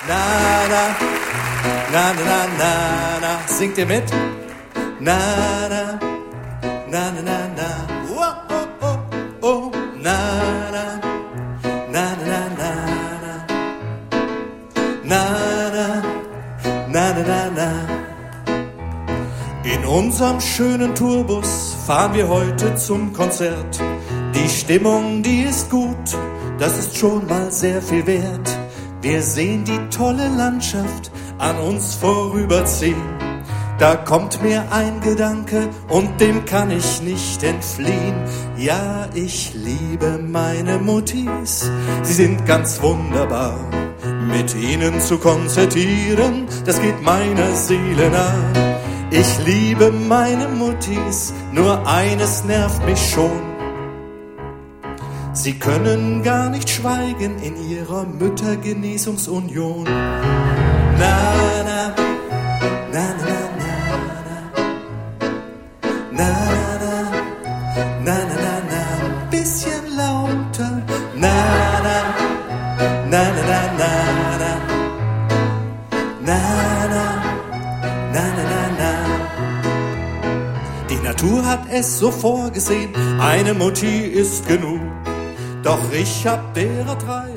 Na, na, na, na, na, na, na. Singt ihr mit? Na, na, na, na, na, na. Oh, oh, oh, oh. Na, na, na, na, na, na, na. Na, na, na, na, na, na. In unserem schönen Tourbus fahren wir heute zum Konzert. Die Stimmung, die ist gut, das ist schon mal sehr viel wert. Wir sehen die tolle Landschaft an uns vorüberziehen. Da kommt mir ein Gedanke und dem kann ich nicht entfliehen. Ja, ich liebe meine Muttis, sie sind ganz wunderbar. Mit ihnen zu konzertieren, das geht meiner Seele nah. Ich liebe meine Muttis, nur eines nervt mich schon. Sie können gar nicht schweigen in ihrer Müttergenesungsunion. Na, na, na, na, na, na, na, na, na, na, na, bisschen lauter. Na, na, na, na, na, na, na, na, na, na, na, na. Die Natur hat es so vorgesehen, eine Mutti ist genug. Doch ich hab derer 3